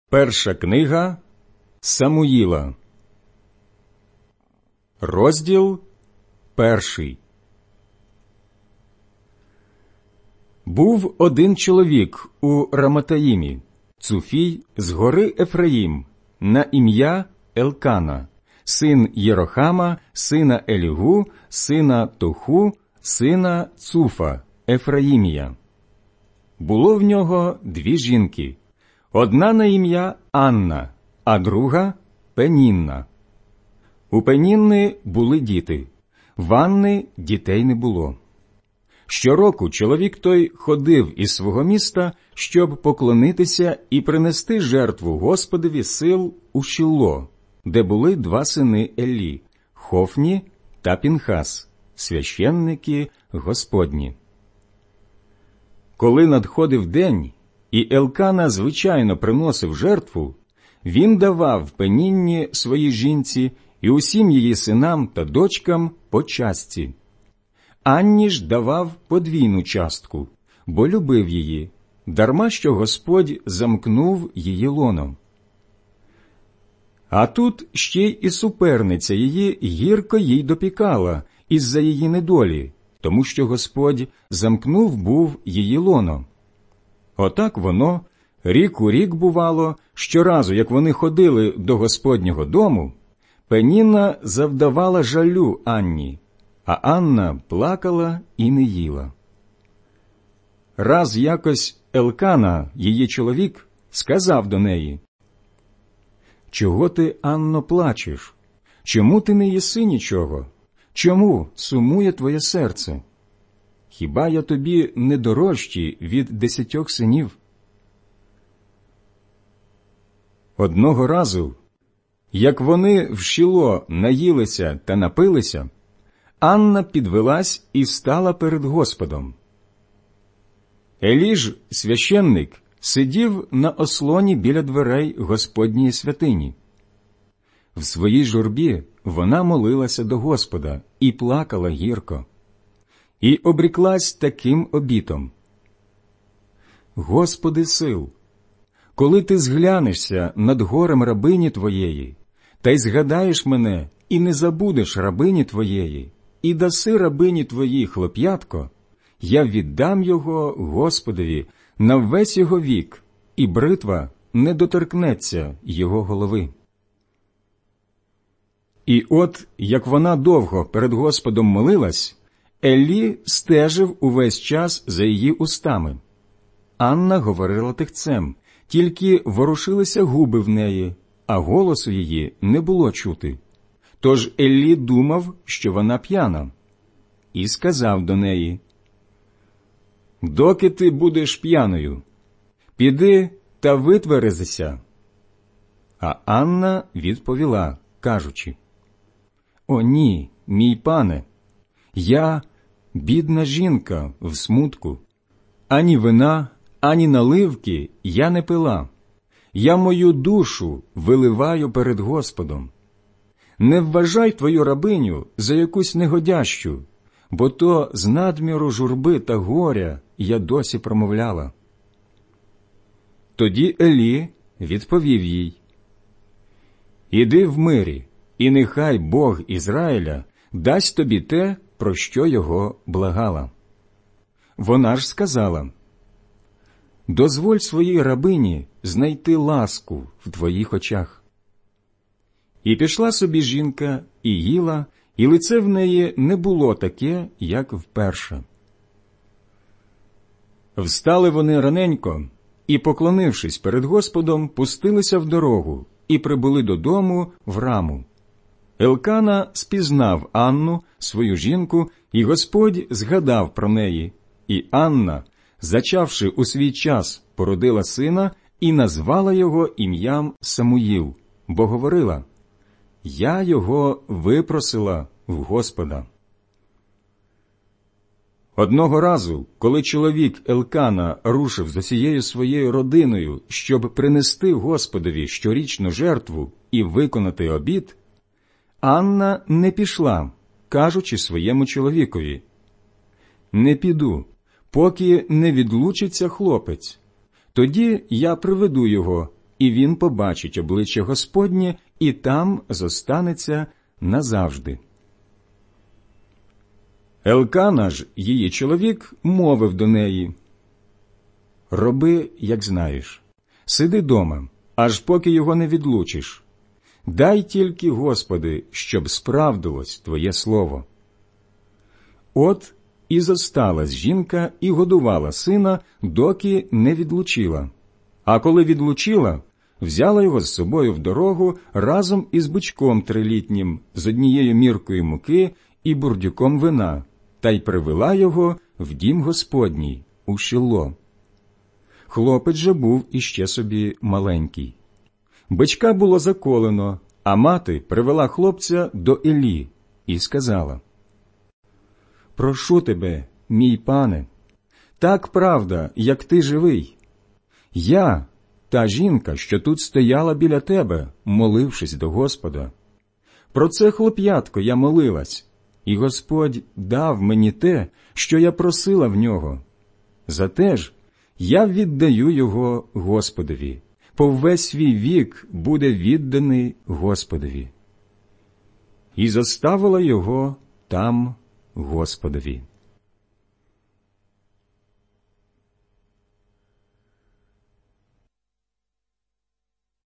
Перша книга Самуїла, розділ 1. Був один чоловік у Раматаїмі, Цуфій з гори Ефраїм, на ім'я Елкана, син Єрохама, сина Елігу, сина Тоху, сина Цуфа, Ефраїмія. Було в нього 2 жінки. Одна на ім'я Анна, а друга – Пенінна. У Пенінни були діти, в Анни дітей не було. Щороку чоловік той ходив із свого міста, щоб поклонитися і принести жертву Господові сил у Шілло, де були 2 сини Елі – Хофні та Пінхас, священники Господні. Коли надходив день, і Елкана звичайно приносив жертву, він давав Пенінні своїй жінці і усім її синам та дочкам по частці. Анні ж давав подвійну частку, бо любив її, дарма що Господь замкнув її лоном. А тут ще й і суперниця її гірко їй допікала із-за її недолі, тому що Господь замкнув був її лоно. Отак воно, рік у рік бувало, щоразу, як вони ходили до Господнього дому, Пенінна завдавала жалю Анні, а Анна плакала і не їла. Раз якось Елкана, її чоловік, сказав до неї: «Чого ти, Анно, плачеш? Чому ти не їси нічого? Чому сумує твоє серце? Хіба я тобі не дорожчий від 10 синів?» Одного разу, як вони в Шілло наїлися та напилися, Анна підвелась і стала перед Господом. Елі ж, священник, сидів на ослоні біля дверей Господньої святині. В своїй журбі вона молилася до Господа і плакала гірко. І обріклась таким обітом: «Господи сил, коли ти зглянешся над горем рабині Твоєї, та й згадаєш мене, і не забудеш рабині Твоєї, і даси рабині Твоїй хлоп'ятко, я віддам його Господові на весь його вік, і бритва не доторкнеться його голови». І от, як вона довго перед Господом молилась, Елі стежив увесь час за її устами. Анна говорила тихцем, тільки ворушилися губи в неї, а голосу її не було чути. Тож Елі думав, що вона п'яна, і сказав до неї: «Доки ти будеш п'яною? Піди та витверезися». А Анна відповіла, кажучи: «О ні, мій пане, я бідна жінка в смутку. Ані вина, ані наливки я не пила. Я мою душу виливаю перед Господом. Не вважай твою рабиню за якусь негодящу, бо то з надміру журби та горя я досі промовляла». Тоді Елі відповів їй: «Іди в мирі, і нехай Бог Ізраїля дасть тобі те, про що його благала». Вона ж сказала: «Дозволь своїй рабині знайти ласку в твоїх очах». І пішла собі жінка, і їла, і лице в неї не було таке, як вперше. Встали вони раненько, і, поклонившись перед Господом, пустилися в дорогу, і прибули додому в Раму. Елкана спізнав Анну, свою жінку, і Господь згадав про неї. І Анна, зачавши у свій час, породила сина і назвала його ім'ям Самуїл, бо говорила: «Я його випросила в Господа». Одного разу, коли чоловік Елкана рушив з усією своєю родиною, щоб принести Господові щорічну жертву і виконати обід, Анна не пішла, кажучи своєму чоловікові: «Не піду, поки не відлучиться хлопець. Тоді я приведу його, і він побачить обличчя Господнє, і там зостанеться назавжди. Елкана ж, її чоловік, мовив до неї: «Роби, як знаєш, сиди дома, аж поки його не відлучиш. Дай тільки, Господи, щоб справдилось Твоє слово». От і зосталась жінка і годувала сина, доки не відлучила. А коли відлучила, взяла його з собою в дорогу разом із бичком трилітнім, з однією міркою муки і бурдюком вина, та й привела його в дім Господній, у Шіло. Хлопець же був іще собі маленький. Бичка було заколено, а мати привела хлопця до Елі і сказала: «Прошу тебе, мій пане, так правда, як ти живий. Я, та жінка, що тут стояла біля тебе, молившись до Господа. Про це хлоп'ятко я молилась, і Господь дав мені те, що я просила в нього. Зате ж я віддаю його Господові, по весь свій вік буде відданий Господові». І зоставила його там Господові.